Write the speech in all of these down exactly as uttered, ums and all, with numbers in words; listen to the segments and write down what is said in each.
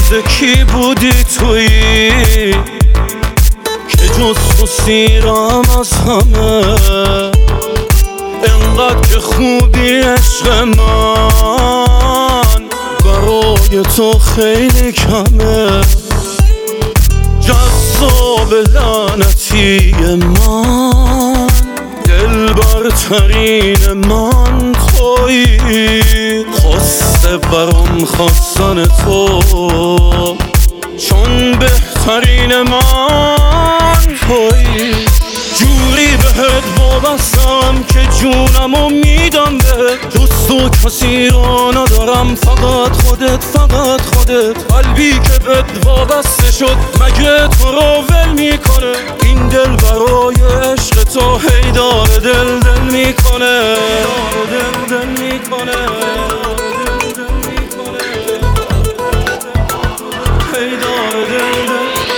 مرد کی بودی تویی که جز تو سیرم از همه، انقدر که خوبی عشق من برای تو خیلی کمه. جذاب لعنتی من، دلبرترین من تویی، خواسته برام خواستن تو، چون بهترین من تویی. جوری بهت وابستم که جونمو میدم بهت، جز تو کسی رو ندارم، فقط خودت فقط خودت. قلبی که بهت وابسته شد مگه تو رو ول میکنه؟ این دل برای عشق تو هی داره دل دل میکنه، دل دل میکنه، هی داره دل دل.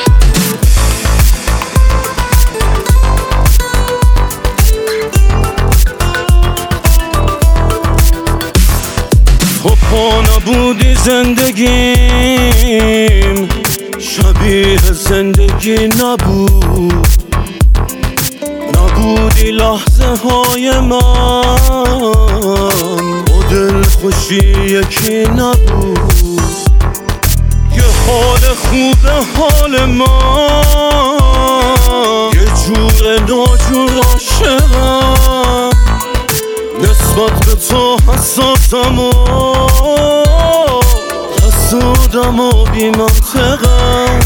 تو پا نبودی زندگیم، شبیه زندگی نبود، نبودی لحظه های من، با دل خوشی یکی نبود. یه حال خوبه حال من، یه جور ناجور عاشقم، نسبت به تو حساسم و حسودم و بی منطقم.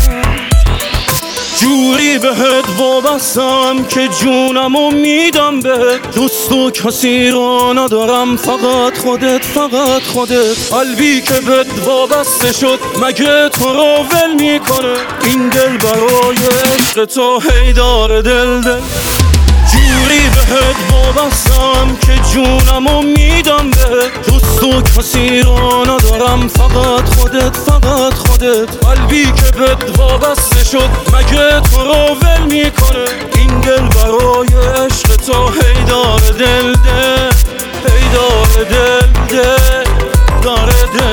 جوری بهت وابستم که جونمو میدم بهت، جز تو کسی رو ندارم، فقط خودت فقط خودت. قلبی که بهت وابسته شد مگه تو رو ول میکنه؟ این دل برای عشق تو هی داره دل دل. جوری بهت وابستم که جونمو میدم بهت، جز تو کسی رو ندارم، فقط خودت فقط خودت. قلبی که بهت وابسته شد مگه تو رو ول میکنه؟ این دل برای عشق تو هی داره دل دل، هی داره دل دل، داره دل.